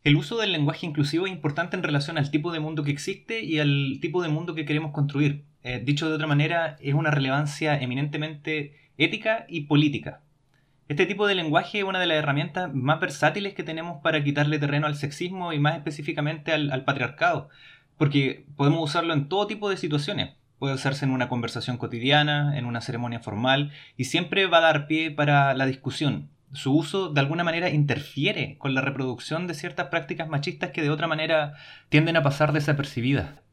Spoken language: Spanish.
El uso del lenguaje inclusivo es importante en relación al tipo de mundo que existe y al tipo de mundo que queremos construir. Dicho de otra manera, es una relevancia eminentemente ética y política. Este tipo de lenguaje es una de las herramientas más versátiles que tenemos para quitarle terreno al sexismo y más específicamente al patriarcado, porque podemos usarlo en todo tipo de situaciones. Puede usarse en una conversación cotidiana, en una ceremonia formal, y siempre va a dar pie para la discusión. Su uso de alguna manera interfiere con la reproducción de ciertas prácticas machistas que de otra manera tienden a pasar desapercibidas.